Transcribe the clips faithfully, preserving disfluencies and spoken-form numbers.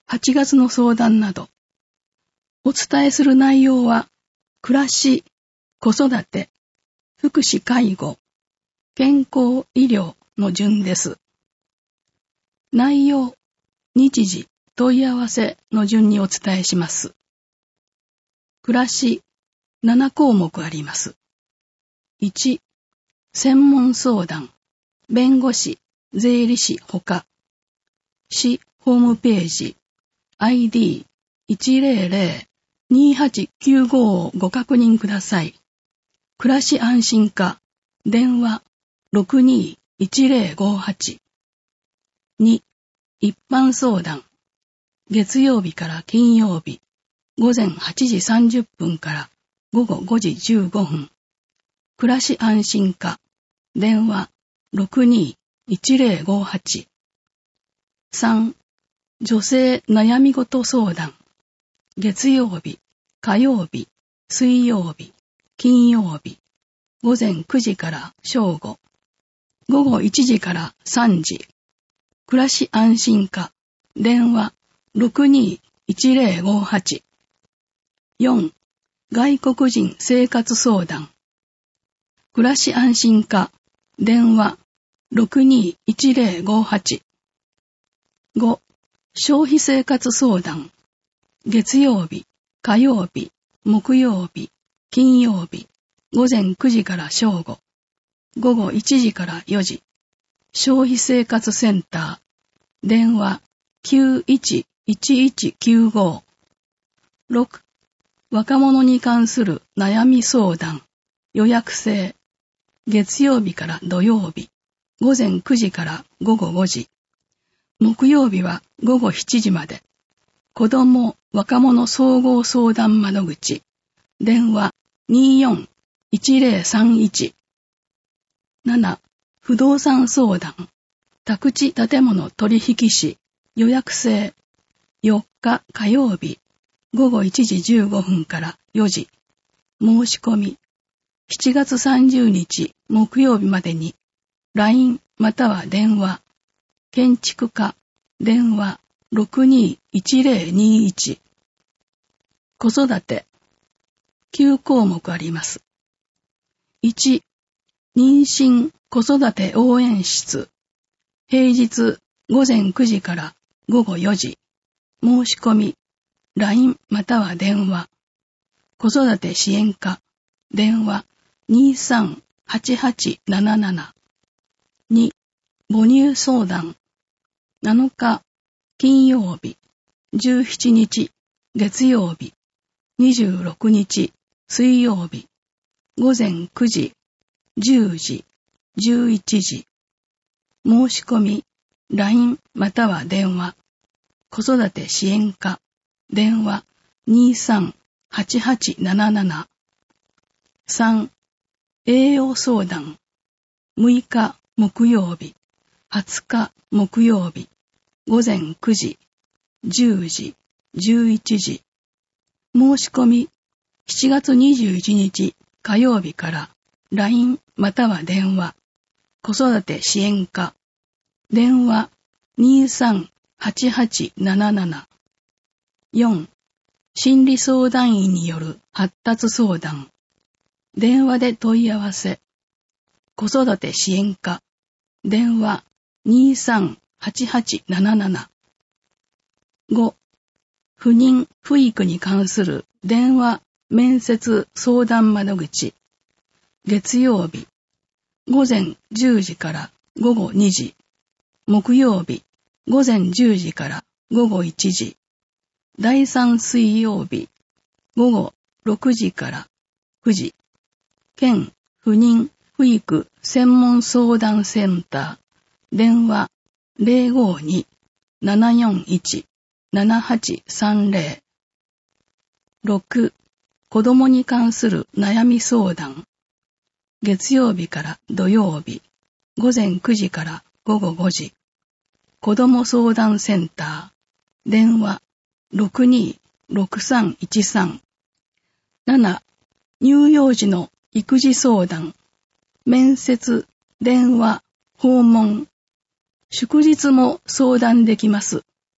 はちがつの相談など、お伝えする内容は、暮らし、子育て、福祉介護、健康医療の順です。内容、日時、問い合わせの順にお伝えします。暮らし、ななこうもくあります。いち、専門相談、弁護士、税理士ほか。市ホームページ、アイディーいちゼロゼロ にはちきゅうご をご確認ください。暮らし安心課、電話 ろくにーいちゼロごはち。に、一般相談、月曜日から金曜日、午前はちじさんじゅっぷんから午後ごじじゅうごふん。暮らし安心課、電話 ろくにーいちゼロごはち。さん、女性悩み事相談、月曜日、火曜日、水曜日、金曜日、午前くじから正午、午後いちじからさんじ。暮らし安心課、電話 ろくにーいちゼロごはち。よん、外国人生活相談、暮らし安心課、電話 ろくにーいちゼロごはち。ご、消費生活相談、月曜日、火曜日、木曜日、金曜日、午前くじから正午、午後いちじからよじ、消費生活センター、電話 きゅういちいちいちきゅうご。ろく、若者に関する悩み相談、予約制、月曜日から土曜日、午前くじから午後ごじ、木曜日は午後しちじまで、子ども・若者総合相談窓口、電話 にーよんいちゼロさんいち。なな、不動産相談、宅地建物取引士、予約制、よっか火曜日、午後いちじじゅうごふんからよじ、申し込み、しちがつさんじゅうにち木曜日までに、ライン または電話、建築課、電話 ろくにーいちゼロにいち。子育て、きゅうこうもくあります。いち、妊娠子育て応援室、平日午前くじから午後よじ、申し込み、ライン または電話、子育て支援課、電話 にーさんはちはちなななな。に、母乳相談、なのか金曜日、じゅうしちにち月曜日、にじゅうろくにち水曜日、午前くじ、じゅうじ、じゅういちじ、申し込み、ライン または電話、子育て支援課、電話 にーさんはちはちなななな。さん、栄養相談、むいか木曜日、はつか木曜日、午前くじ、じゅうじ、じゅういちじ、申し込み、しちがつにじゅういちにち火曜日から ライン または電話、子育て支援課、電話 にーさんはちはちなななな。よん、心理相談員による発達相談、電話で問い合わせ、子育て支援課、電話 にーさんはちはちなななな。ご、不妊・不育に関する電話面接相談窓口、月曜日、午前じゅうじから午後にじ、木曜日、午前じゅうじから午後いちじ、だいさん水曜日、午後ろくじからくじ、県不妊・不育専門相談センター、電話 ゼロごに ななよんいち ななはちさんゼロ。ろく、子供に関する悩み相談、月曜日から土曜日、午前くじから午後ごじ、子供相談センター、電話 ろくにろくさんいちさん。なな、乳幼児の育児相談、面接、電話、訪問、祝日も相談できます。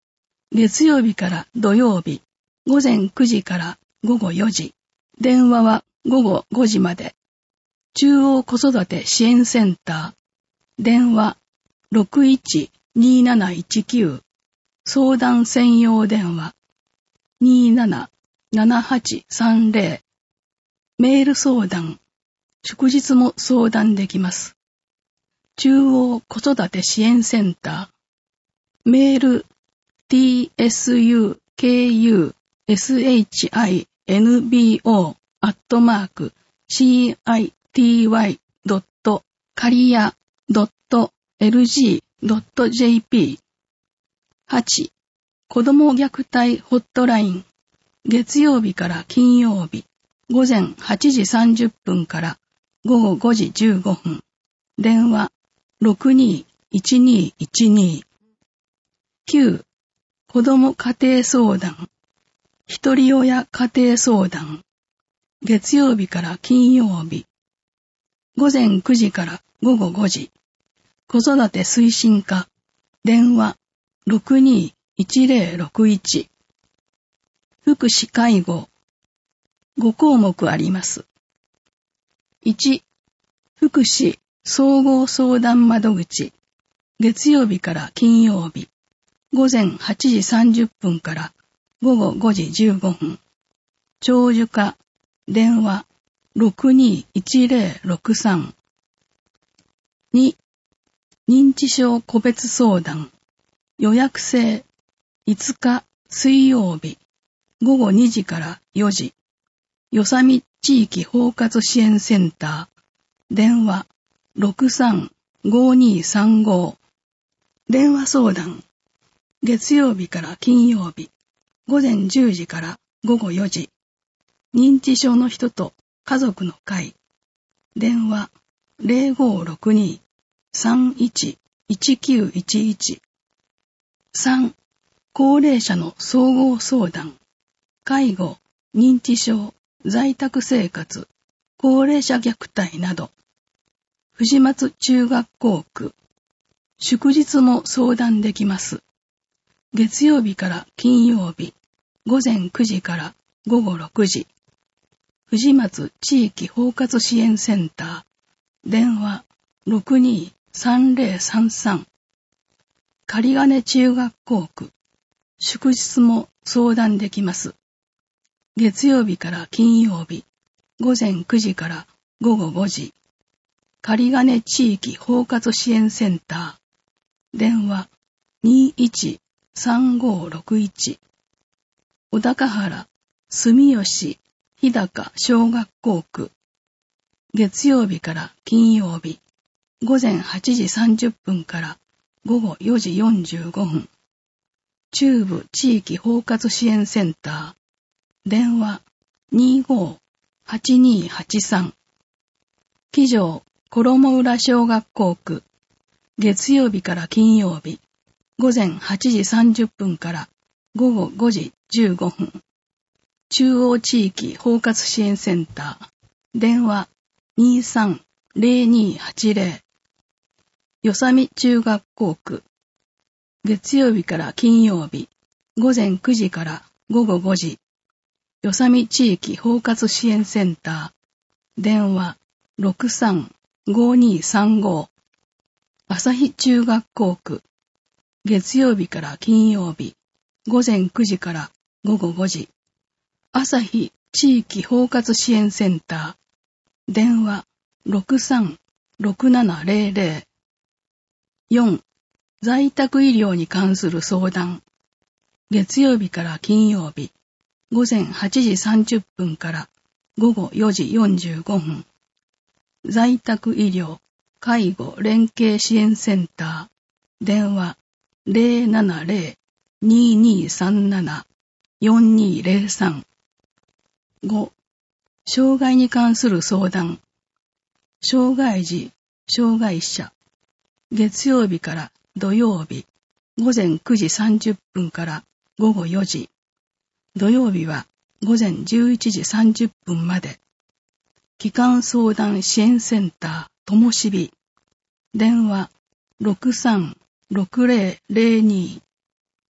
月曜日から土曜日、午前くじから午後よじ、電話は午後ごじまで。中央子育て支援センター、電話 ろくいちにーなないちきゅう、相談専用電話 にーななななはちさんぜろ、メール相談、祝日も相談できます。中央子育て支援センター、メール ティーエスユーケーユーエスエイチアイエヌビーオー アットマーク シーアイティーワイ ドット カリア ドット エルジー ドット ジェーピー。はち. 子ども虐待ホットライン、月曜日から金曜日、午前はちじさんじゅっぷんから午後ごじじゅうごふん、電話 ろくにーいちにーいちにー。きゅう. 子ども家庭相談、ひとり親家庭相談、月曜日から金曜日、午前くじから午後ごじ、子育て推進課、電話 ろくにーいちぜろろくいち。福祉介護、ご項目あります。いち. 福祉総合相談窓口、月曜日から金曜日、午前はちじさんじゅっぷんから午後ごじじゅうごふん、長寿課、電話 ろくにーいちぜろろくさん。に. 認知症個別相談、予約制、いつか水曜日、午後にじからよじ、よさみ地域包括支援センター、電話 ろくさんごにーさんご。電話相談、月曜日から金曜日、午前じゅうじから午後よじ、認知症の人と家族の会、電話 ゼロごろくにーさんいちいちきゅういちいち。さん. 高齢者の総合相談、介護、認知症、在宅生活、高齢者虐待など、藤松中学校区、祝日も相談できます。月曜日から金曜日、午前くじから午後ろくじ、藤松地域包括支援センター、電話 ろくにーさんぜろさんさん。仮金中学校区、祝日も相談できます。月曜日から金曜日、午前くじから午後ごじ、仮金地域包括支援センター、電話 にいちさんごろくいち。小高原、住吉、日高小学校区、月曜日から金曜日、午前はちじさんじゅっぷんから午後よじよんじゅうごふん、中部地域包括支援センター、電話 にごはちにはちさん。基上衣浦小学校区、月曜日から金曜日、午前はちじさんじゅっぷんから午後ごじじゅうごふん、中央地域包括支援センター、電話 にさんぜろにはちぜろ。よさみ中学校区、月曜日から金曜日、午前くじから午後ごじ、よさみ地域包括支援センター、電話 ろくさんごにーさんご。朝日中学校区、月曜日から金曜日、午前くじから午後ごじ、朝日地域包括支援センター、電話 ろくさんろくななぜろぜろ。よん. 在宅医療に関する相談、月曜日から金曜日、午前はちじさんじゅっぷんから午後よじよんじゅうごふん、在宅医療介護連携支援センター、電話 ゼロななゼロ にーにーさんなな よんにーゼロさん。ご. 障害に関する相談、障害児、障害者、月曜日から土曜日、午前くじさんじゅっぷんから午後よじ、土曜日は午前じゅういちじさんじゅっぷんまで、帰還相談支援センターともしび、電話 ろくさんろくぜろぜろに。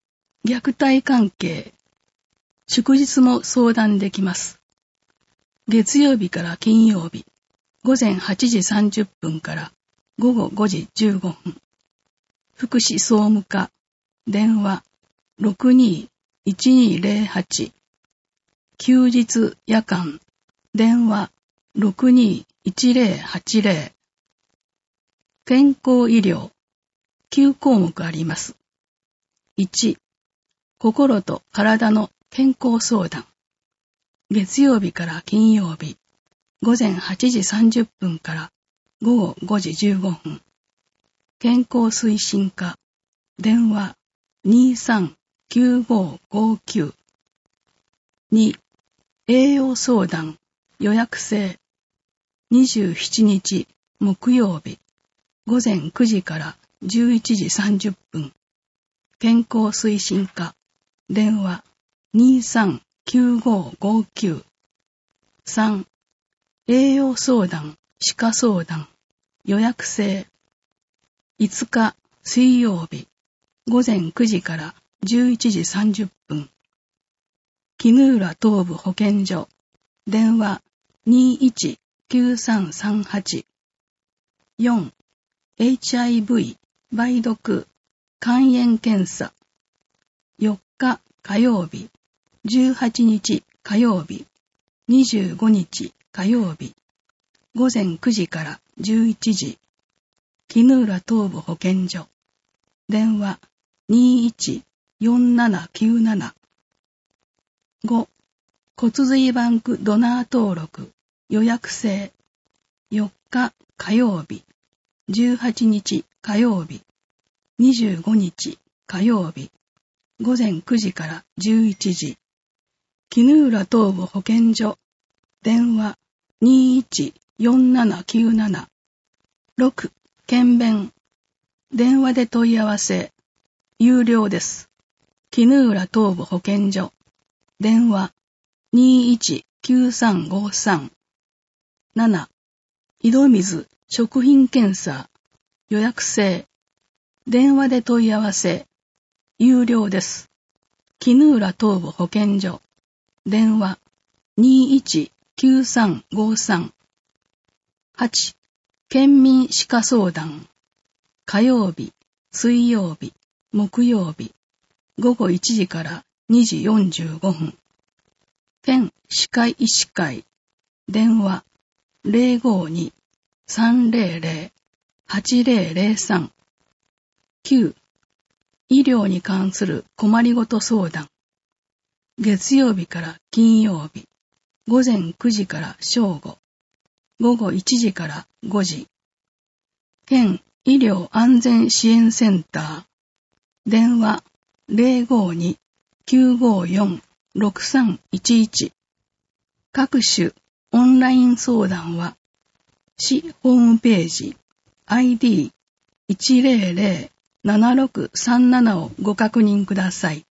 虐待関係、祝日も相談できます。月曜日から金曜日、ごぜんはちじさんじゅっぷんからごごごじじゅうごふん。福祉総務課、電話 ろくにーいちにーぜろはち。休日夜間、電話 ろくにーいちぜろはちぜろ。健康医療、きゅうこうもくあります。いち、心と体の健康相談。月曜日から金曜日、ごぜんはちじさんじゅっぷんからごごごじじゅうごふん。健康推進課、電話 にーさんきゅうごごきゅう。に、栄養相談、予約制。にじゅうしちにち木曜日、ごぜんくじからじゅういちじさんじゅっぷん。健康推進課、電話 にーさんきゅうごごきゅう。さん、栄養相談、歯科相談、予約制。いつか水曜日、ごぜんくじからじゅういちじさんじゅっぷん。絹浦東部保健所、電話 にーいちきゅうさんさんはち。よん、エイチアイブイ 梅毒肝炎検査。よっか火曜日、じゅうはちにち火曜日、にじゅうごにち火曜日、ごぜんくじからじゅういちじ。絹浦東部保健所、電話 にーいちよんななきゅうなな。ご、骨髄バンクドナー登録、予約制。よっか火曜日、じゅうはちにち火曜日、にじゅうごにち火曜日、ごぜんくじからじゅういちじ。絹浦東部保健所、電話 にーいちよんななきゅうなな。ろく、検便。電話で問い合わせ。有料です。絹浦東部保健所。電話 にーいちきゅうさんごさん。なな、井戸水食品検査。予約制。電話で問い合わせ。有料です。絹浦東部保健所。電話 にーいちきゅうさんごさん。はち、県民歯科相談。火曜日、水曜日、木曜日、ごごいちじからにじよんじゅうごふん。県歯科医師会。電話 ゼロごに さんぜろぜろ はちぜろぜろさん。きゅう、医療に関する困りごと相談。月曜日から金曜日、ごぜんくじから正午、ごごいちじからごじ。県医療安全支援センター。電話 ゼロごに きゅうごよん ろくさんいちいち。各種オンライン相談は、市ホームページ アイディーいちぜろぜろ ななろくさんなな をご確認ください。